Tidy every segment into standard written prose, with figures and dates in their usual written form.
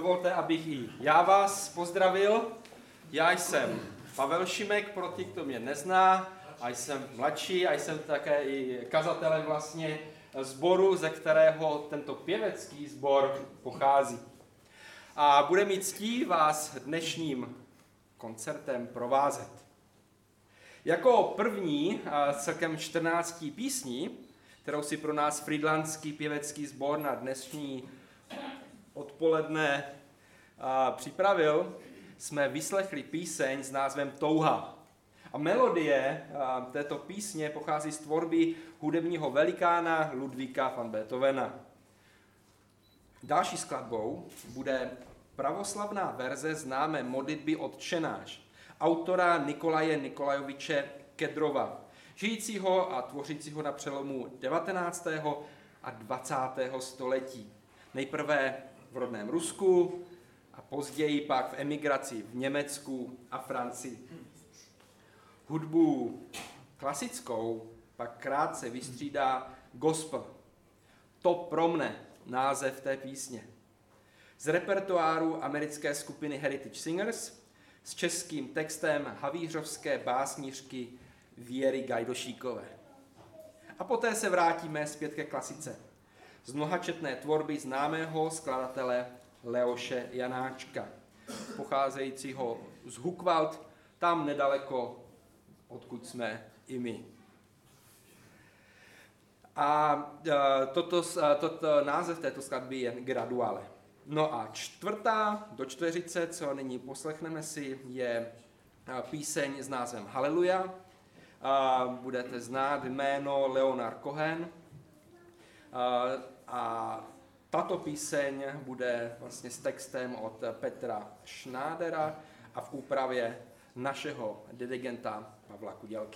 Dovolte, abych i já vás pozdravil. Já jsem Pavel Šimek, pro ty, kdo mě nezná, a jsem mladší, a jsem také i kazatelem vlastně sboru, ze kterého tento pěvecký sbor pochází. A bude mi ctí vás dnešním koncertem provázet. Jako první celkem 14 písní, kterou si pro nás frýdlantský pěvecký sbor na dnešní odpoledne připravil, jsme vyslechli píseň s názvem Touha. A melodie této písně pochází z tvorby hudebního velikána Ludvíka van Beethovena. Další skladbou bude pravoslavná verze známé modlitby Otčenáš, autora Nikolaje Nikolajoviče Kedrova, žijícího a tvořícího na přelomu 19. a 20. století. Nejprve v rodném Rusku a později pak v emigraci v Německu a Francii. Hudbu klasickou pak krátce vystřídá gospel. To pro mne název té písně. Z repertoáru americké skupiny Heritage Singers s českým textem havířovské básnířky Věry Gajdošíkové. A poté se vrátíme zpět ke klasice. Z mnohačetné tvorby známého skladatele Leoše Janáčka, pocházejícího z Hucvald, tam nedaleko, odkud jsme i my. A toto název této skladby je Graduale. No a čtvrtá do čtveřice, co nyní poslechneme si, je píseň s názvem Haleluja. Budete znát jméno Leonard Cohen. A tato píseň bude vlastně s textem od Petra Schnádera a v úpravě našeho dirigenta Pavla Kudělky.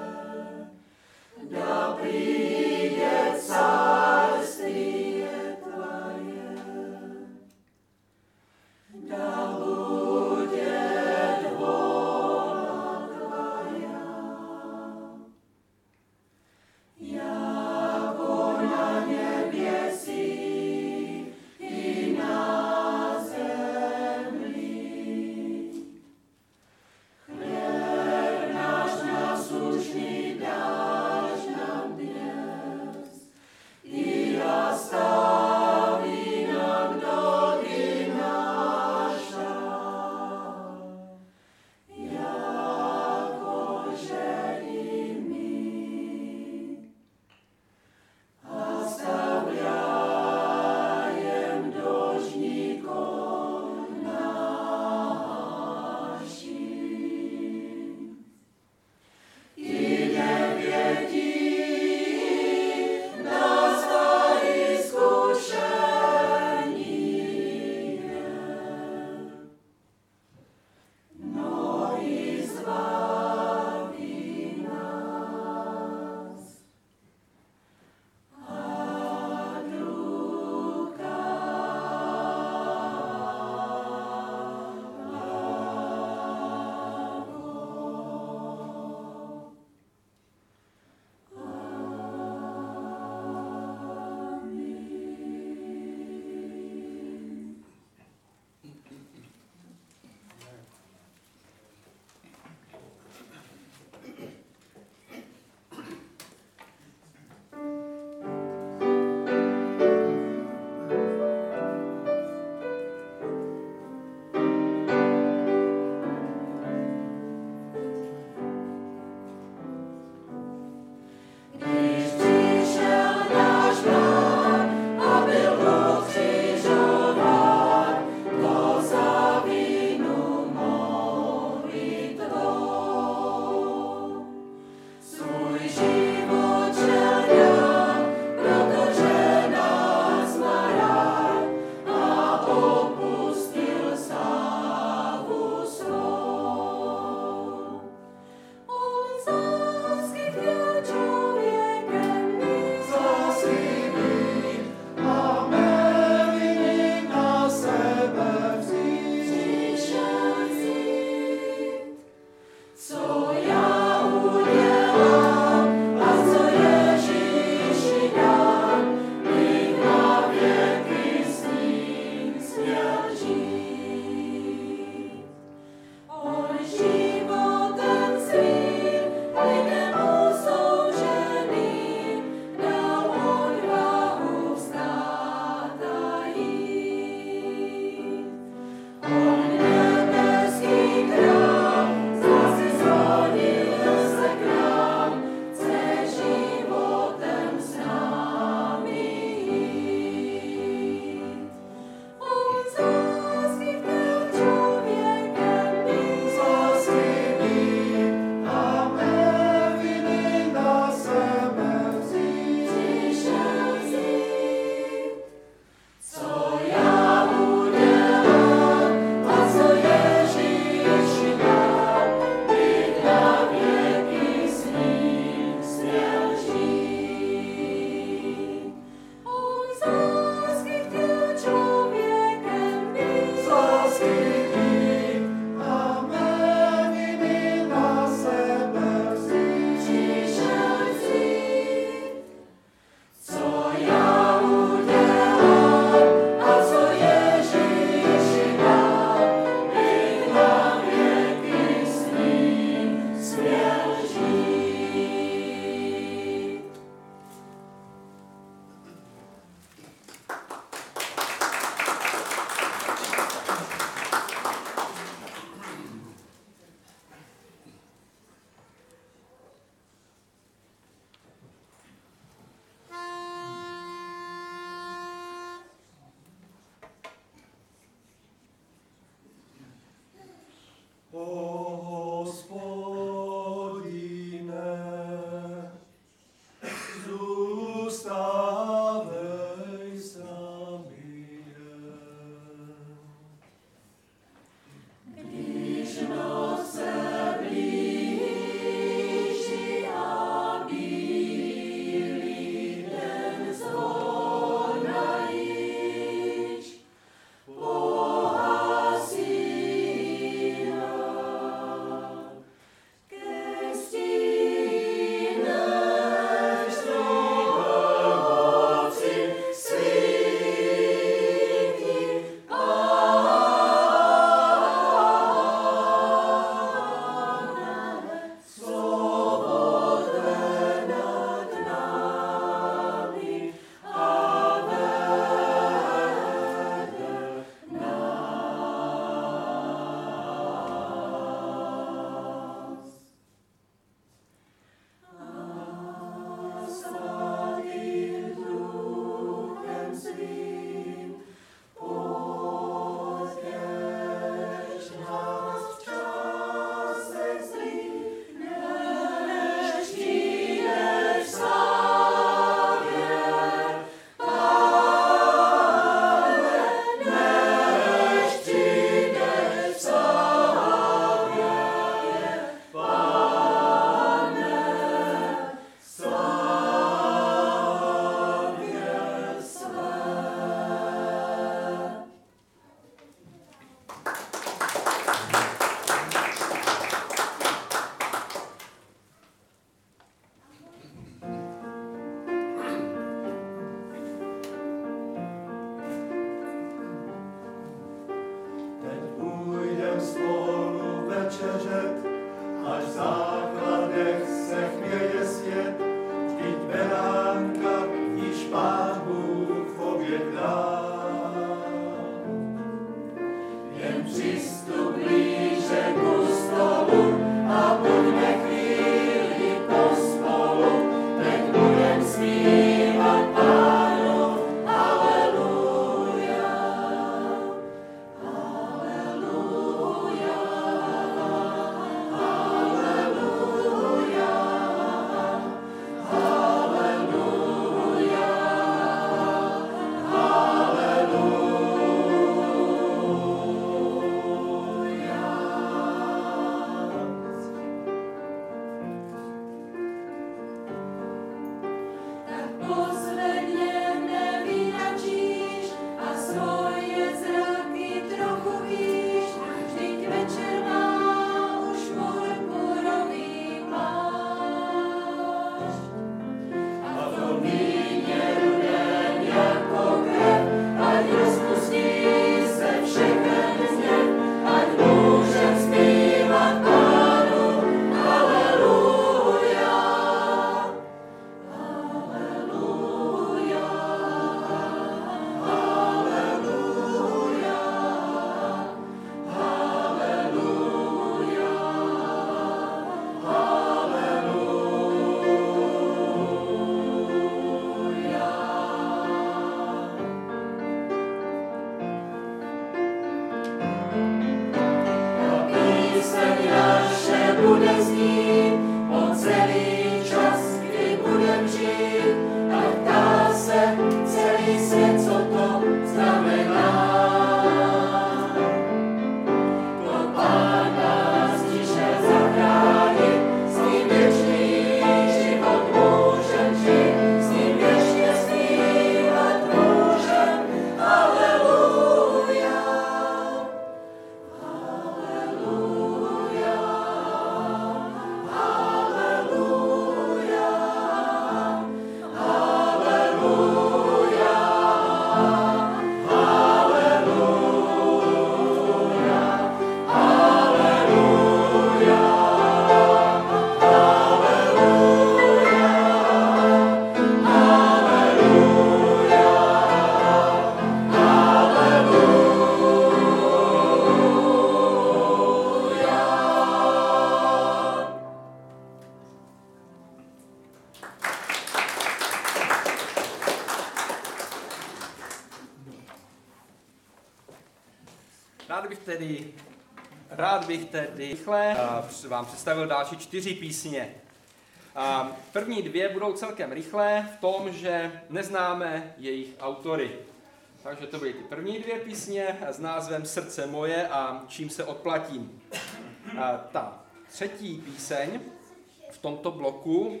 Rád bych tedy rychle vám představil další 4 písně. První 2 budou celkem rychlé v tom, že neznáme jejich autory. Takže to byly ty první 2 písně s názvem Srdce moje a Čím se odplatím. Ta třetí píseň v tomto bloku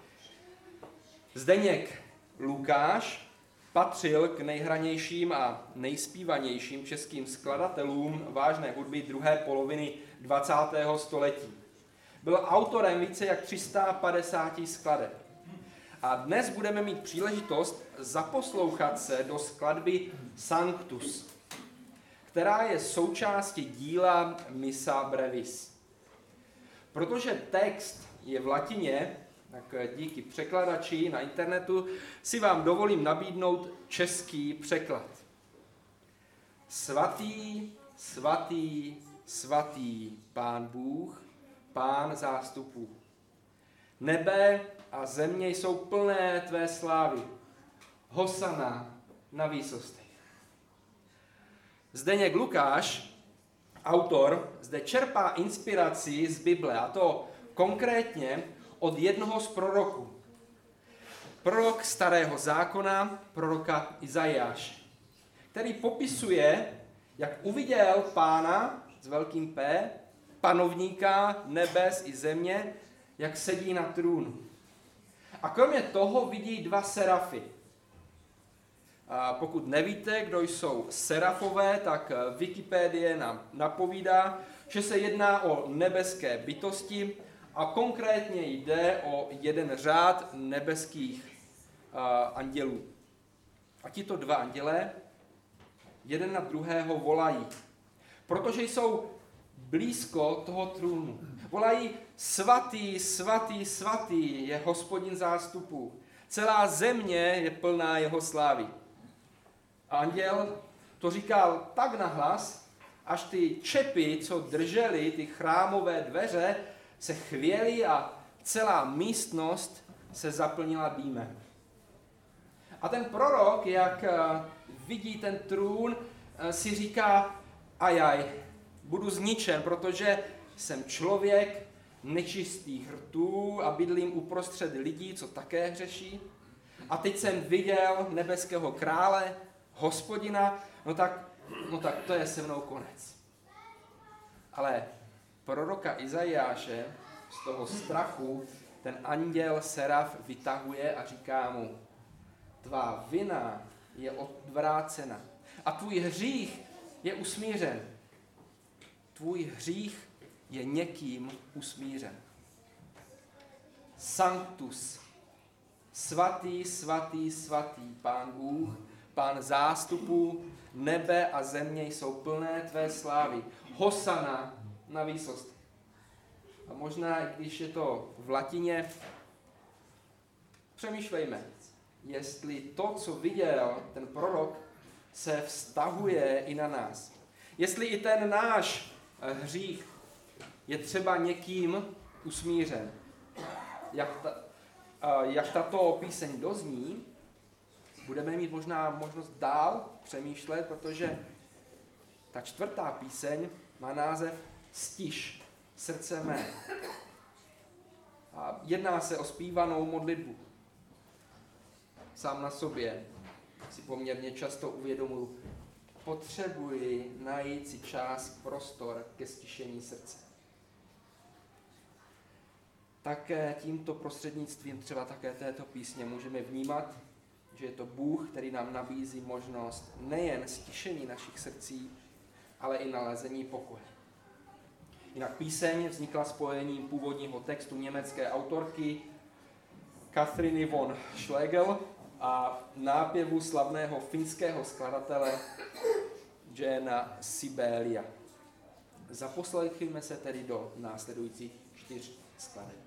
Zdeněk Lukáš patřil k nejhranějším a nejspívanějším českým skladatelům vážné hudby druhé poloviny 20. století. Byl autorem více jak 350 skladeb. A dnes budeme mít příležitost zaposlouchat se do skladby Sanctus, která je součástí díla Missa Brevis. Protože text je v latině, tak díky překladači na internetu si vám dovolím nabídnout český překlad. Svatý, svatý, svatý Pán Bůh, Pán zástupů. Nebe a země jsou plné tvé slávy. Hosana na výsostech. Zdeněk Lukáš, autor, zde čerpá inspiraci z Bible, a to konkrétně od jednoho z proroků. Prorok Starého zákona, proroka Izajáše, který popisuje, jak uviděl Pána s velkým P, panovníka nebes i země, jak sedí na trůnu. A kromě toho vidí 2 serafy. A pokud nevíte, kdo jsou serafové, tak Wikipedie nám napovídá, že se jedná o nebeské bytosti a konkrétně jde o jeden řád nebeských andělů. A tito 2 andělé jeden na druhého volají, protože jsou blízko toho trůnu. Volají: svatý, svatý, svatý je Hospodin zástupů. Celá země je plná jeho slávy. A anděl to říkal tak nahlas, až ty čepy, co držely ty chrámové dveře, se chvěly a celá místnost se zaplnila dýmem. A ten prorok, jak vidí ten trůn, si říká: ajaj, budu zničen, protože jsem člověk nečistých rtů a bydlím uprostřed lidí, co také hřeší. A teď jsem viděl nebeského krále, Hospodina, no tak to je se mnou konec. Ale proroka Izajáše z toho strachu ten anděl seraf vytahuje a říká mu: tvá vina je odvrácena a tvůj hřích je usmířen. Tvůj hřích je někým usmířen. Sanctus, svatý, svatý, svatý Pán Bůh, Pán zástupů, nebe a země jsou plné tvé slávy. Hosana na výsost. A možná, i když je to v latině, přemýšlejme, jestli to, co viděl ten prorok, se vztahuje i na nás. Jestli i ten náš hřích je třeba někým usmířen. Jak tato píseň dozní, budeme mít možná možnost dál přemýšlet, protože ta 4. píseň má název Stiž, srdce mé. A jedná se o zpívanou modlitbu. Sám na sobě si poměrně často uvědomuji, potřebuji najít si čas, prostor ke stišení srdce. Také tímto prostřednictvím třeba také této písně můžeme vnímat, že je to Bůh, který nám nabízí možnost nejen stišení našich srdcí, ale i nalezení pokoje. Jinak píseň vznikla spojením původního textu německé autorky Catherine von Schlegel a nápěvu slavného finského skladatele Jana Sibelia. Zaposlechněme se tedy do následujících 4 skladeb.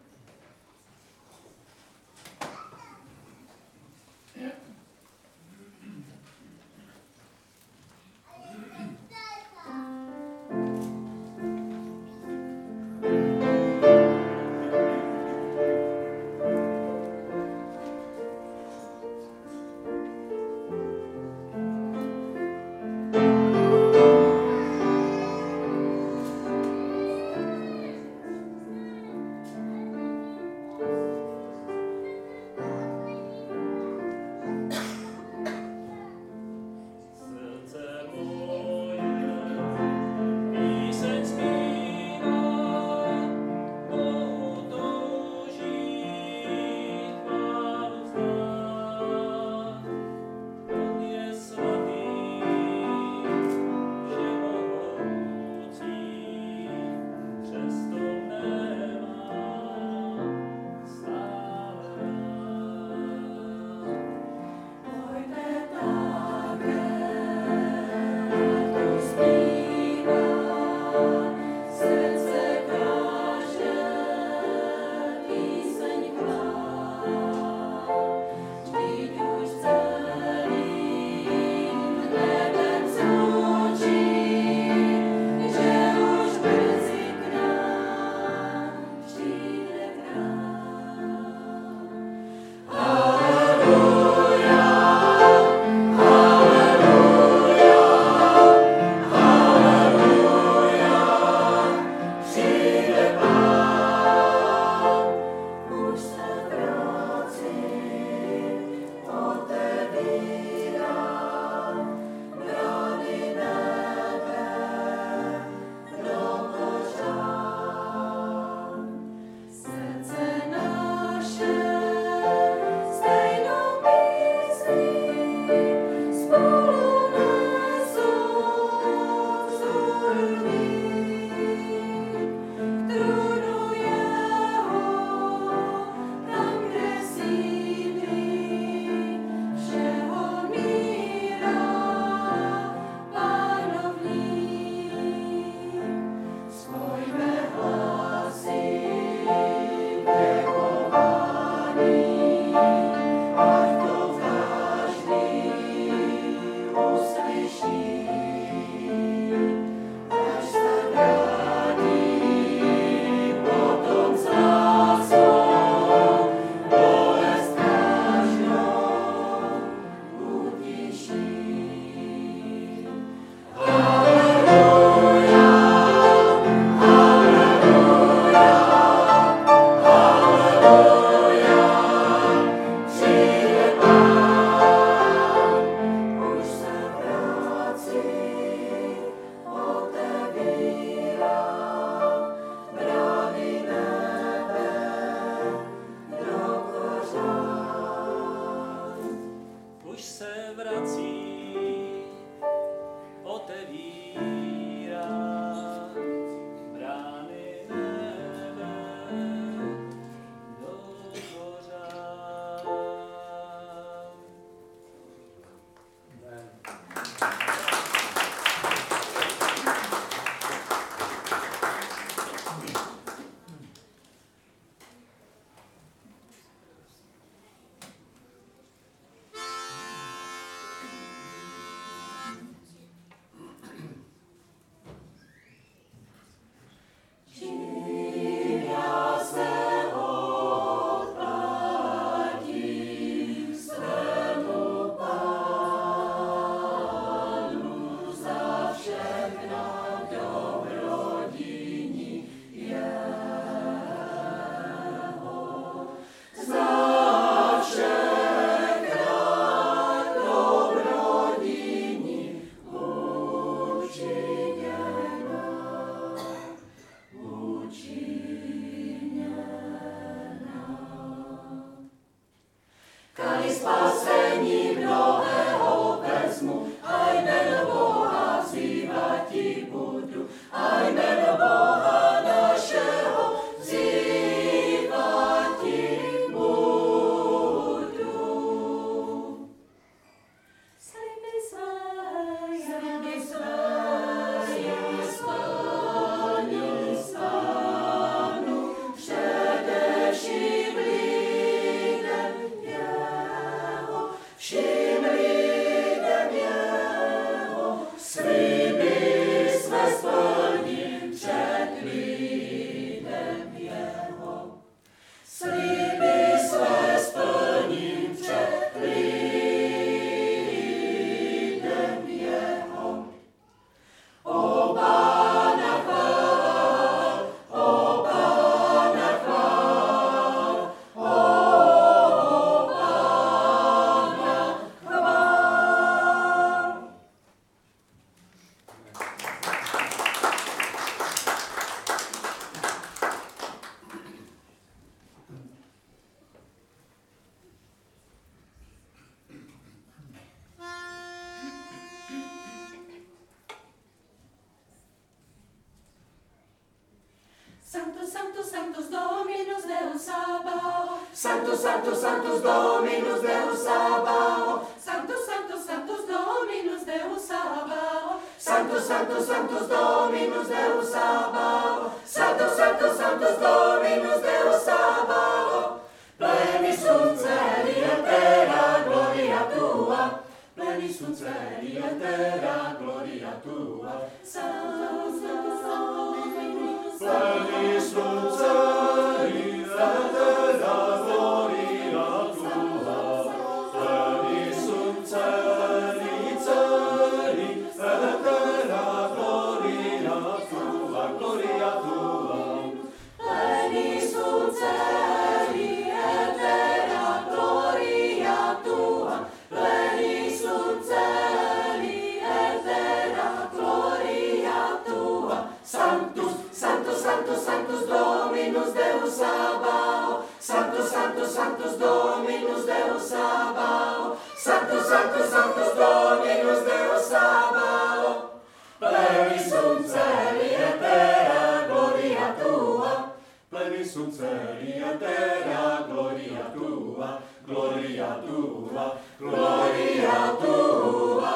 Sanctus, Sanctus Dominus Deus Sabaoth. Sanctus, Sanctus, Sanctus Dominus Deus Sabaoth. Sanctus, Sanctus, Sanctus Dominus Deus Sabaoth. Sanctus, Sanctus, Sanctus Dominus Deus Sabaoth. Sanctus, Sanctus, Sanctus Dominus Deus Sabaoth. Pleni sunt celi et terra gloria tua. Pleni sunt celi et terra gloria tua. Sanctus, Sanctus Dominus Pleni sunt celi et terra gloria tua. Pleni sunt celi, celi et terra gloria tua, gloria tua. Pleni sunt celi et terra gloria tua. Pleni sunt celi et terra gloria tua. Sanctus, Sanctus, Sanctus, Sanctus Dominus Deus Sabaoth. Sanctus, Sanctus, Sanctus Dominus Deus Sabaoth. Sanctus, Sanctus, Sanctus Dominus Deus Sabaoth. Pleni sunt celi et terra gloria tua. Pleni sunt celi et terra gloria tua. Gloria tua, gloria tua.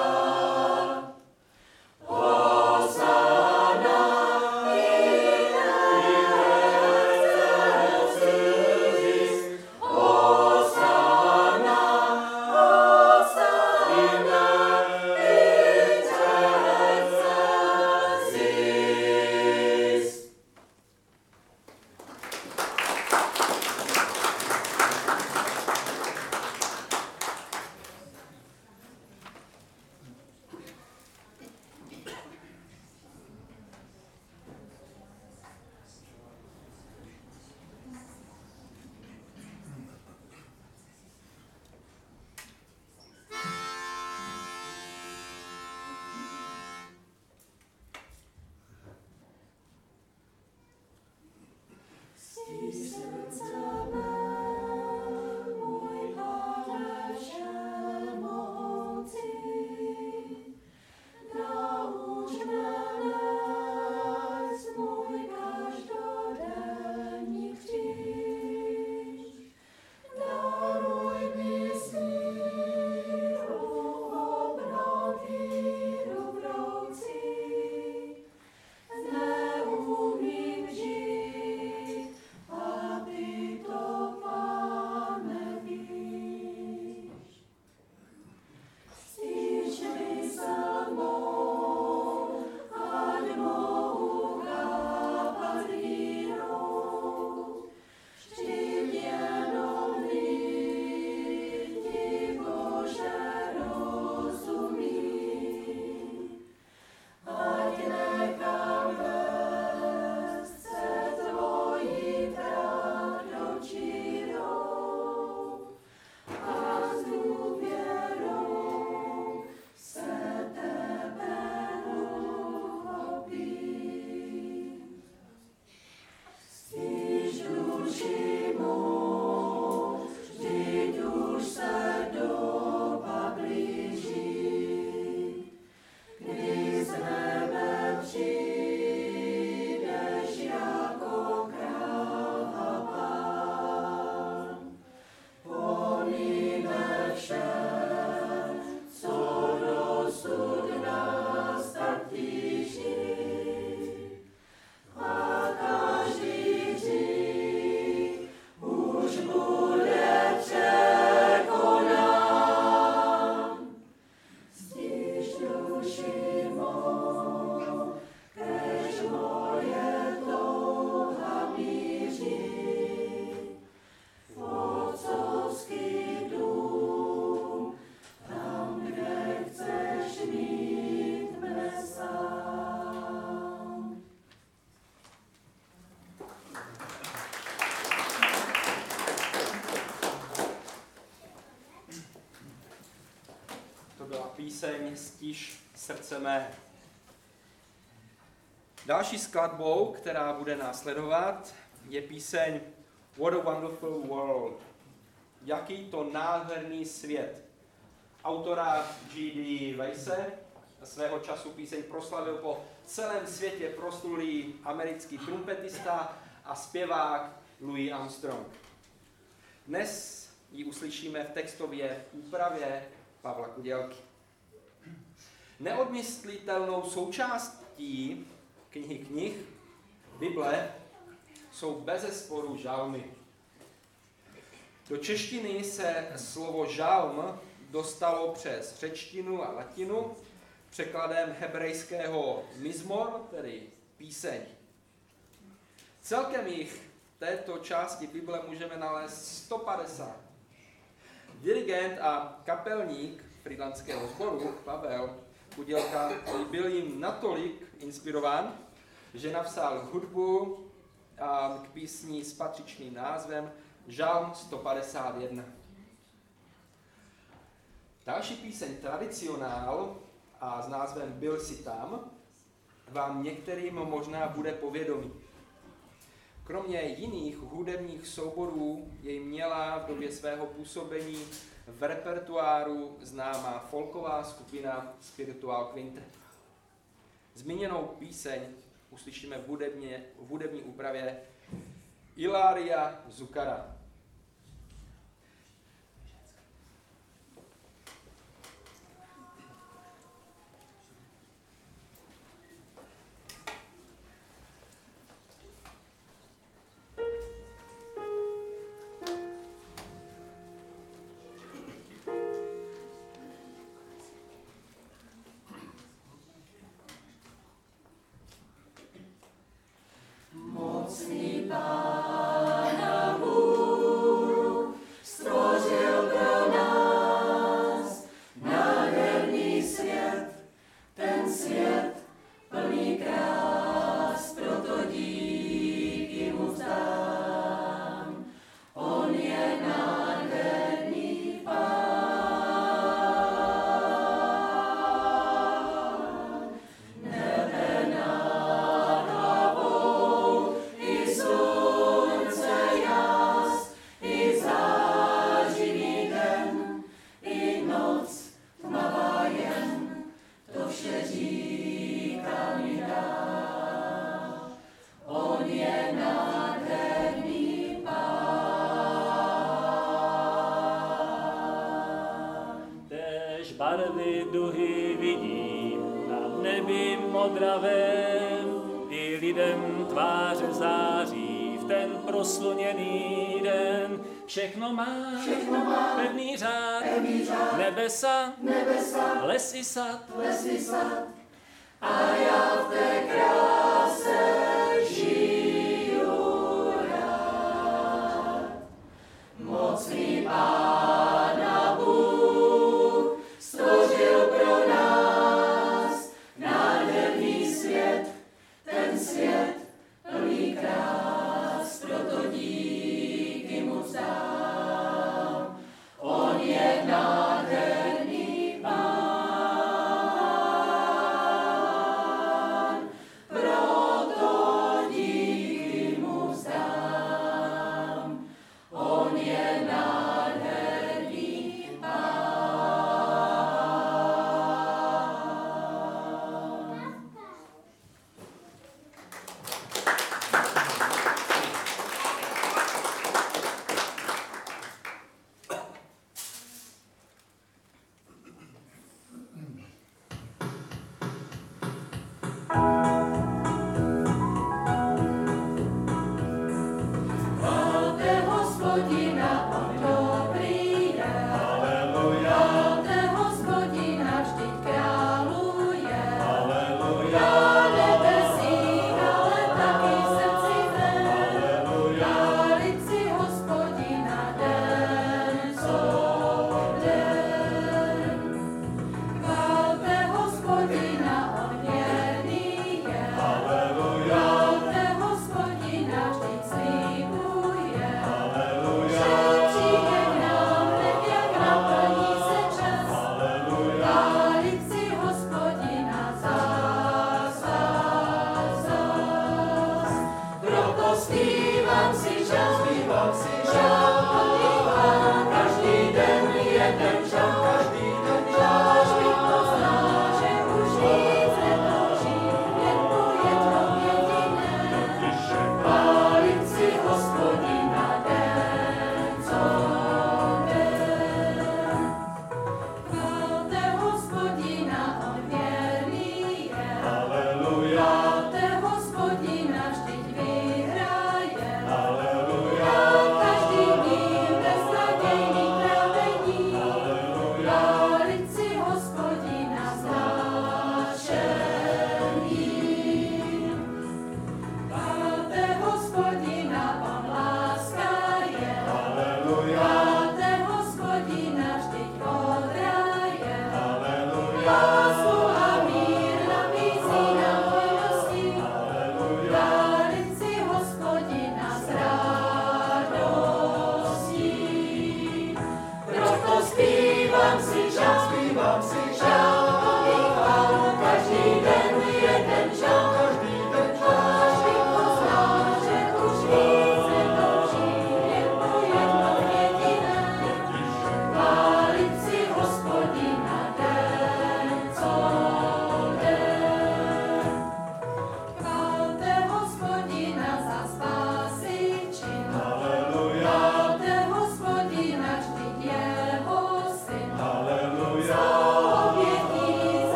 Hosanna in excelsis. Hosanna, Hosanna in excelsis. píseň Stiž srdce mé. Další skladbou, která bude následovat, je píseň What a Wonderful World. Jaký to nádherný svět. Autora G.D. Weisse, svého času píseň proslavil po celém světě proslulý americký trumpetista a zpěvák Louis Armstrong. Dnes ji uslyšíme v textově úpravě Pavla Kudělky. Neodmyslitelnou součástí knih Bible jsou bezesporu žalmy. Do češtiny se slovo žalm dostalo přes řečtinu a latinu překladem hebrejského mizmor, tedy píseň. Celkem jich v této části Bible můžeme nalézt 150. Dirigent a kapelník frýdlantského sboru Pavel Kudělka byl jim natolik inspirován, že napsal hudbu k písni s patřičným názvem Žalm 151. Další píseň Tradicionál a s názvem Byl si tam vám některým možná bude povědomí. Kromě jiných hudebních souborů jej měla v době svého působení v repertoáru známá folková skupina Spiritual Quintet. Zmíněnou píseň uslyšíme v hudební úpravě Ilaria Zukara. Mocný Pána Bůh stvořil pro nás nádherný svět, ten svět plný krás, proto díky mu vzdám. On je nádherný Pán, nebe nad hlavou, i slunce jas, i zářivý den, i noc tmavá jen, to vše říká mi dá. On je nádherný Pán. Též barvy duhy vidím na nebi modravém, i lidem tváře září v ten prosluněný den. Všechno má pevný řád, nebesa, lesy sad, A já v té kráse žiju rád. Mocný Pána Bůh stvořil pro nás nádherný svět, ten svět plný krás, proto díky mu vzdám. On je nádherný Pán, proto díky mu vzdám. On je nádherný Pán. Chválte Hospodina, on dobrý je. Chválte Hospodina, vždyť králuje. Na nebesích, ale taky v srdci mém. Chválit si Hospodina den co den. Chválte Hospodina, on věrný je. Chválte Hospodina, vždyť slibuje. Že přijde k nám, hned jak naplní se čas. Chválit si Hospodina zas. Proto zpívám si žal, každý den jeden žal. Až bych poznal, že už nic netoužím, jen po jednom jediném. Chválit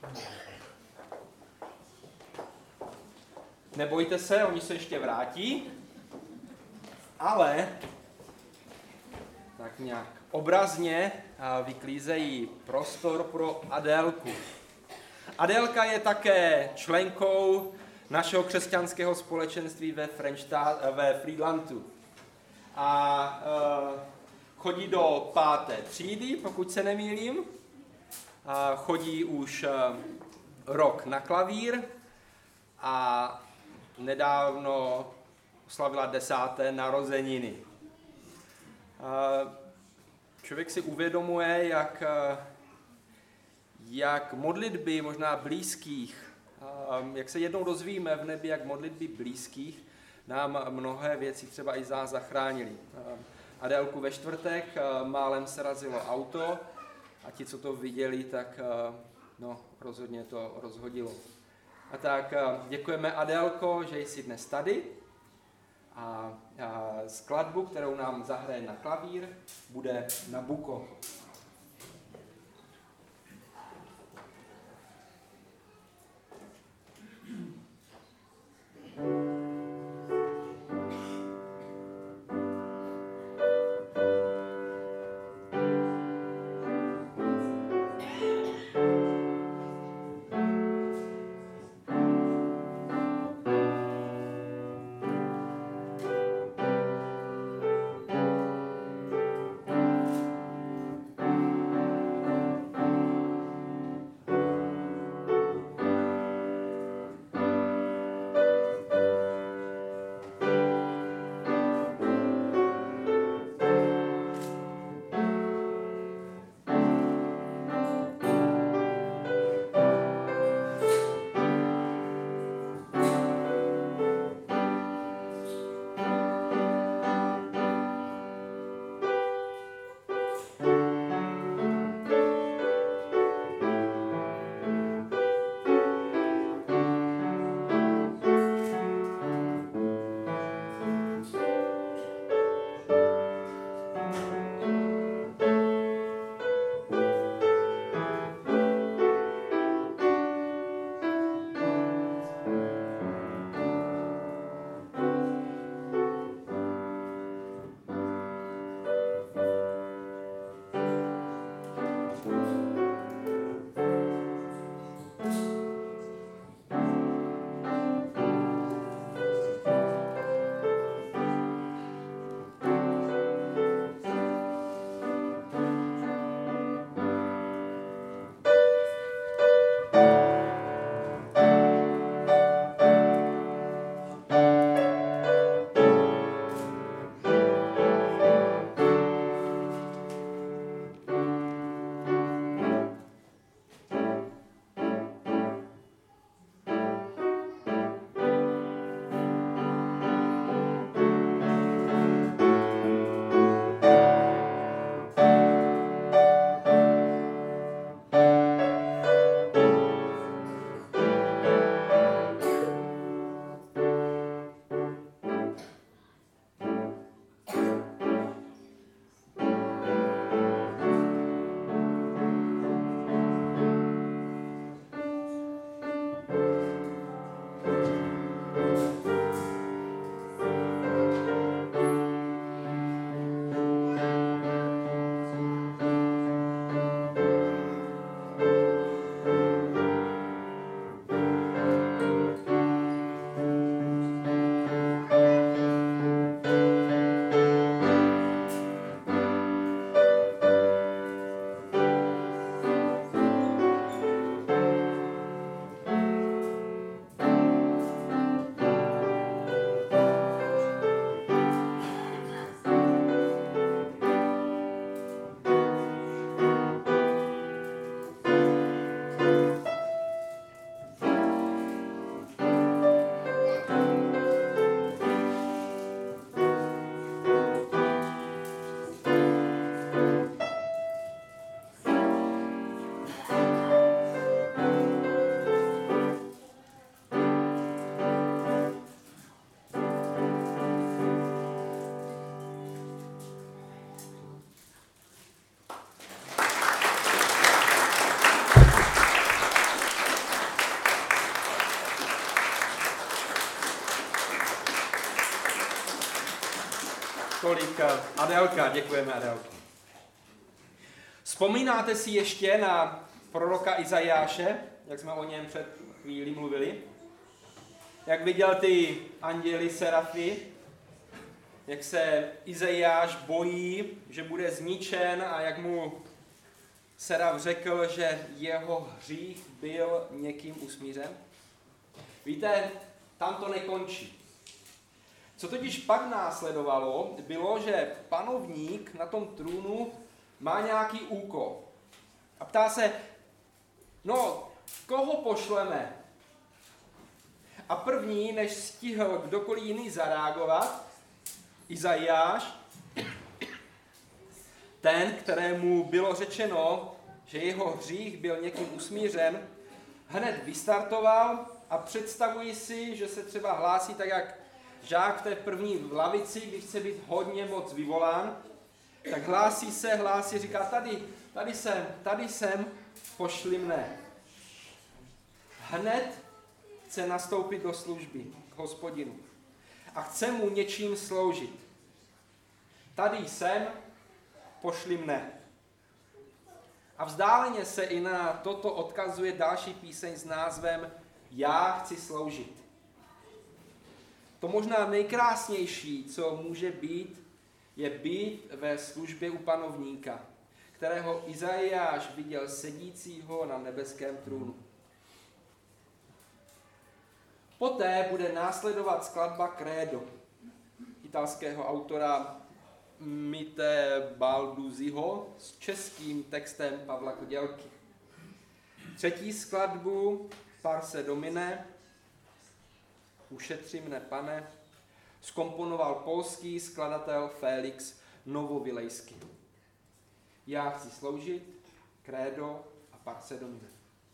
Nebojte se, oni se ještě vrátí, ale tak nějak obrazně vyklízejí prostor pro Adélku. Adélka je také členkou našeho křesťanského společenství ve Friedlandu. A chodí do 5. třídy, pokud se nemýlím. Chodí už rok na klavír a nedávno oslavila 10. narozeniny. Člověk si uvědomuje, jak modlitby možná blízkých, jak se jednou dozvíme v nebi, jak modlitby blízkých nám mnohé věci třeba i zachránili. Adélku ve čtvrtek málem se razilo auto a ti, co to viděli, tak rozhodně to rozhodilo. A tak děkujeme, Adélko, že jsi dnes tady a skladbu, kterou nám zahraje na klavír, bude Nabucco. tolik Adelka, děkujeme Adelko. Vzpomínáte si ještě na proroka Izajáše, jak jsme o něm před chvílí mluvili? Jak viděl ty anděly serafy, jak se Izajáš bojí, že bude zničen a jak mu seraf řekl, že jeho hřích byl někým usmířen? Víte, tam to nekončí. Co totiž pak následovalo, bylo, že panovník na tom trůnu má nějaký úkol. A ptá se, no, koho pošleme? A první, než stihl kdokoliv jiný zareagovat, Izajáš, ten, kterému bylo řečeno, že jeho hřích byl někým usmířen, hned vystartoval a představuji si, že se třeba hlásí tak, jak žák v té první lavici, když chce být hodně moc vyvolán, tak hlásí, říká, tady jsem, pošli mne. Hned chce nastoupit do služby k Hospodinu a chce mu něčím sloužit. Tady jsem, pošli mne. A vzdáleně se i na toto odkazuje další píseň s názvem Já chci sloužit. To možná nejkrásnější, co může být, je být ve službě u panovníka, kterého Izajáš viděl sedícího na nebeském trůnu. Poté bude následovat skladba Credo italského autora Mite Balduziho s českým textem Pavla Kodělky. Třetí skladbu Parce Domine, Ušetři mne, pane, zkomponoval polský skladatel Felix Novovilejský. Já chci sloužit, Credo a Parce Domine.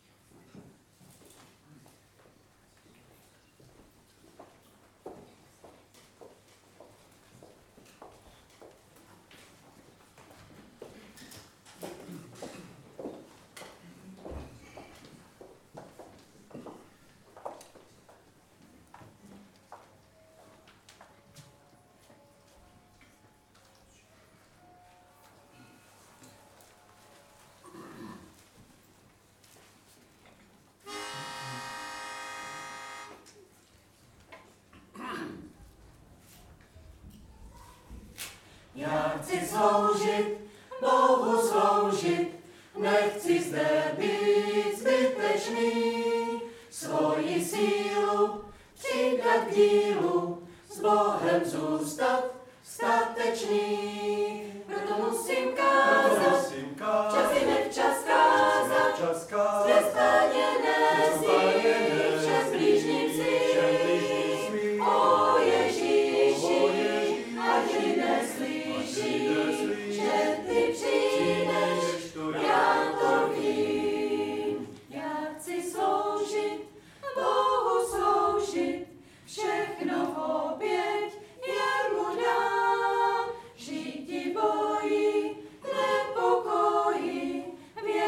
Já chci sloužit, Bohu sloužit, nechci zde být zbytečný. Svoji sílu přidat k dílu, s Bohem zůstat statečný. Proto musím kázat, čas i nevčas kázat, zde Páně nesí, všem blížním svým. O Ježíši, ať lidé slyší, že ty přijdeš, já to vím. Já chci sloužit, Bohu sloužit, všechno v oběť jemu dám. Žít ti bojí, nepokoji, v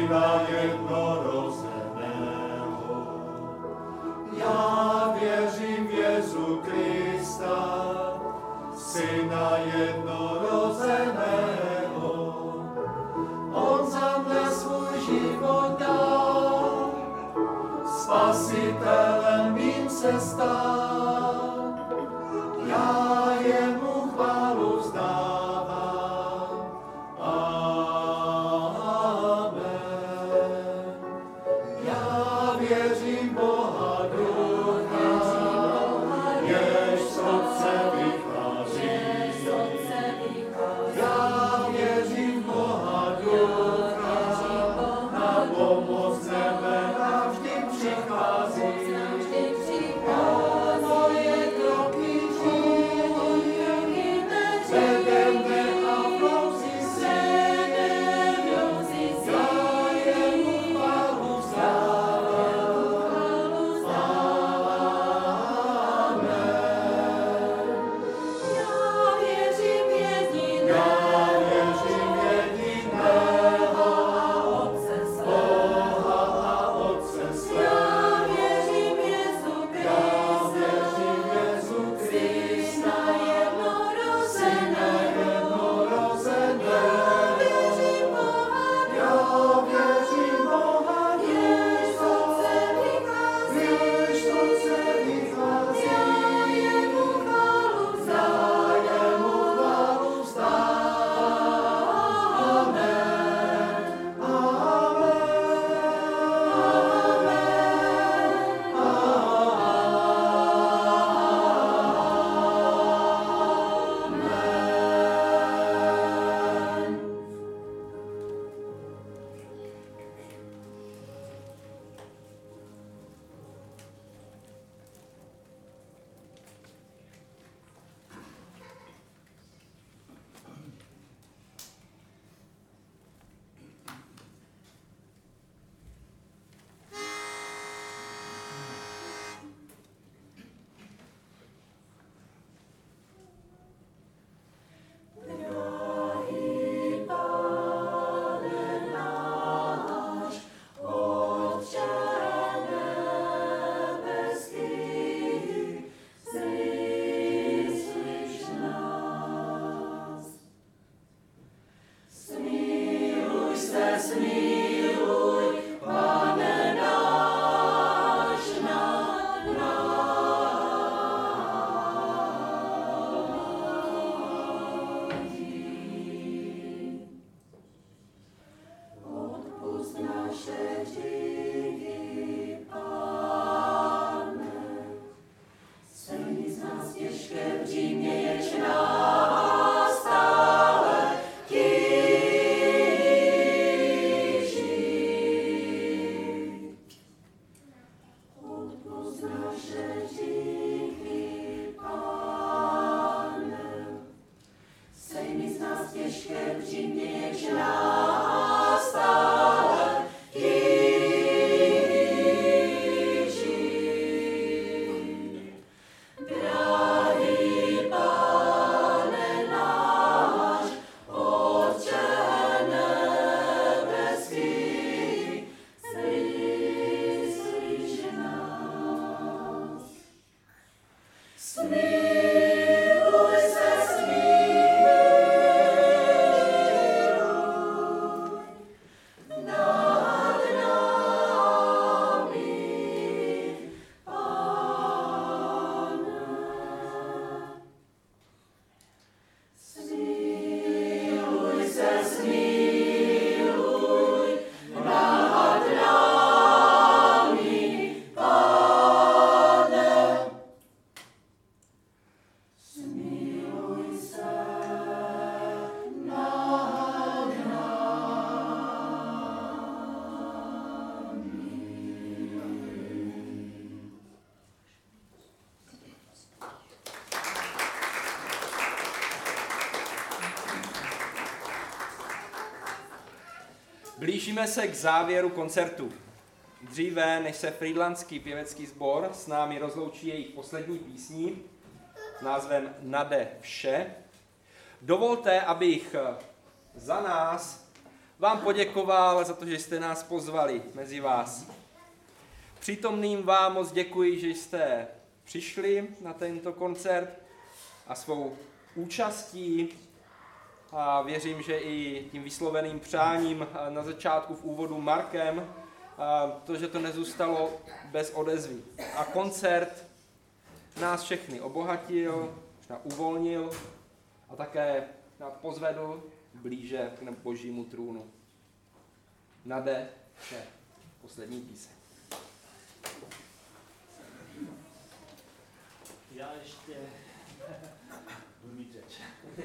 Syna jednorozeného. Já věřím v Jezu Krista, Syna jednorozeného. On za mne svůj život dal, Spasitelem mým se stal. Já jemu chválu vzdávám. Amen. Já věřím Boha Ducha, jež z Otce vychází. Já věřím Boha Ducha, na pomoc nebe navždy přichází. Moje kroky vede mne a vlouzí se. Já jemu chválu vzdávám. Amen. Já věřím v jediného Boha a Otce svého. Já věřím v Jezu Krista, Syna jednorozeného. Já věřím Boha Ducha, jež z Otce vychází. Já jemu chválu vzdávám. Amen. Blížíme se k závěru koncertu. Dříve, než se frýdlantský pěvecký sbor s námi rozloučí jejich poslední písní s názvem Nade vše, dovolte, abych za nás vám poděkoval za to, že jste nás pozvali mezi vás. Přítomným vám moc děkuji, že jste přišli na tento koncert a svou účastí a věřím, že i tím vysloveným přáním na začátku v úvodu Markem, to, že to nezůstalo bez odezvy. A koncert nás všechny obohatil, uvolnil a také nás pozvedl blíže k Božímu trůnu. Nade je poslední píseň. Já ještě budu mít řeč.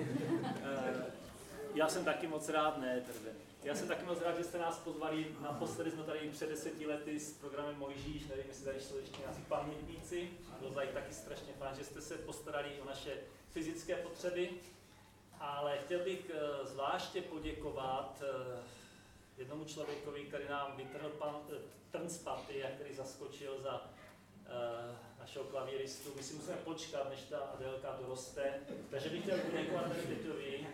Já jsem taky moc rád, Já jsem taky moc rád, že jste nás pozvali. Naposledy jsme tady před 10 lety s programem Mojžíš, nevím, jestli tady jsou ještě nějací pamětníci. Bylo tady taky strašně fajn, že jste se postarali o naše fyzické potřeby. Ale chtěl bych zvláště poděkovat jednomu člověkovi, který nám vytrhl trn z paty a který zaskočil za našeho klavíristu. My si musíme počkat, než ta Adélka doroste. Takže bych chtěl poděkovat tady Petrovi.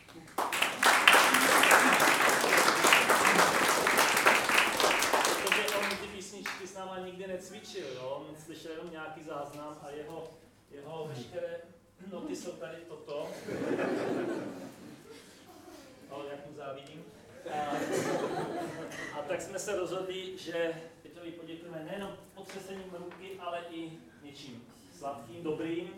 Protože on ty písničky s náma nikdy necvičil, jo? On slyšel jenom nějaký záznam a jeho veškeré noty jsou tady toto. Ale jak mu závidím. A tak jsme se rozhodli, že Petrovi poděkujeme nejenom potřesením ruky, ale i něčím sladkým, dobrým.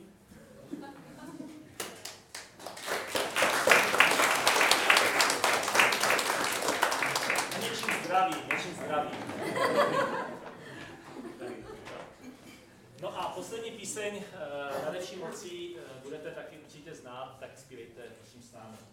Něčím zdravým. No a poslední píseň Nade vší mocí budete taky určitě znát, tak zpívejte prosím s námi.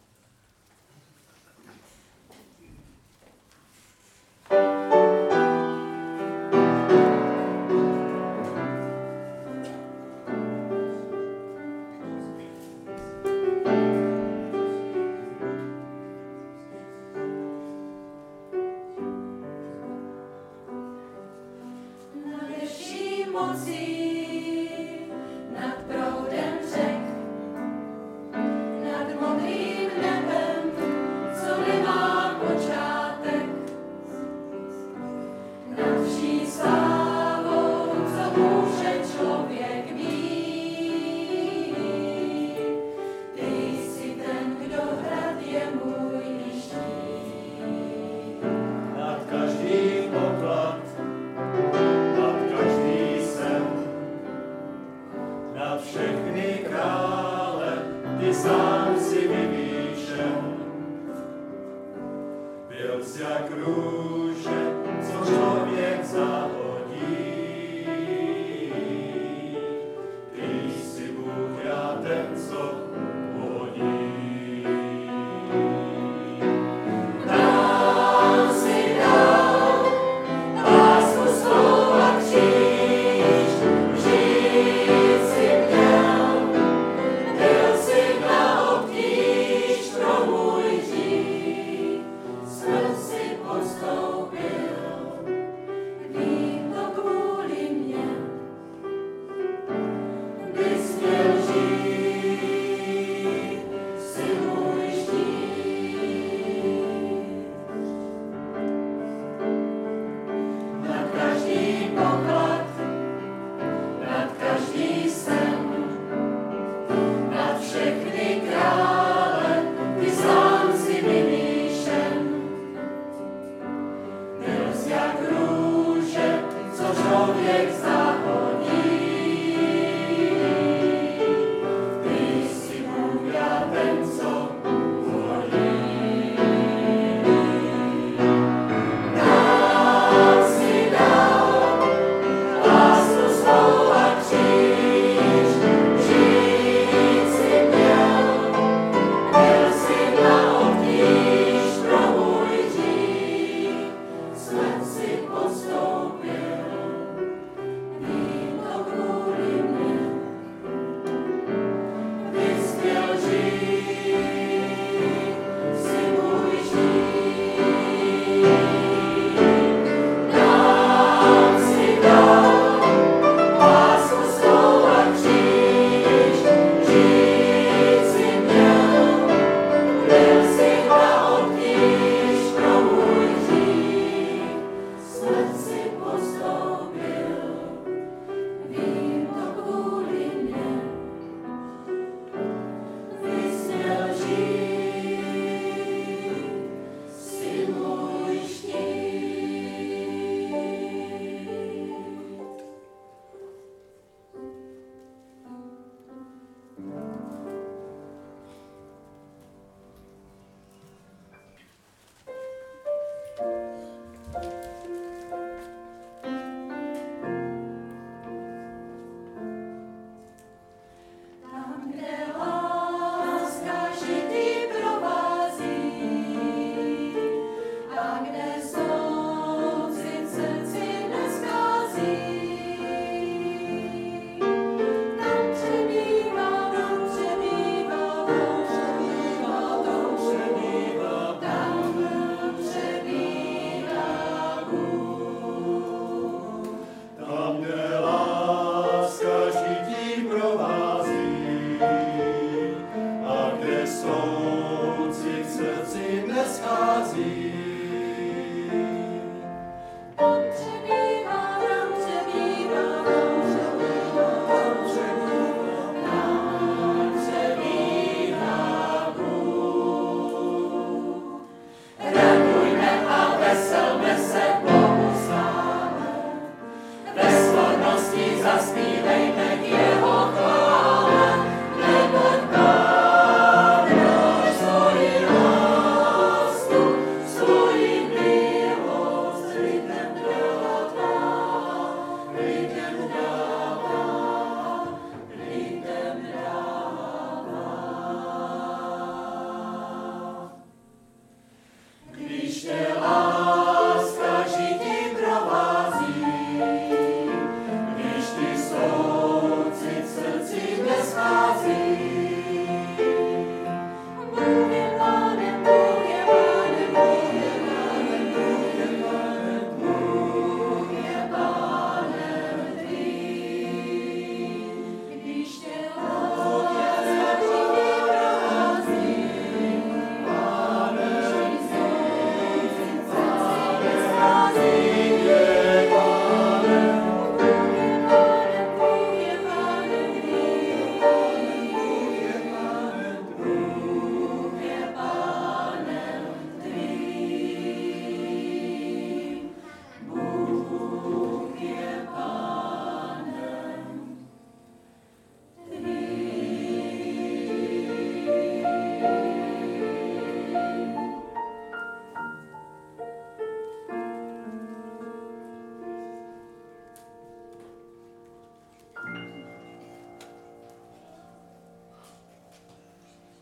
Jak růže, co člověk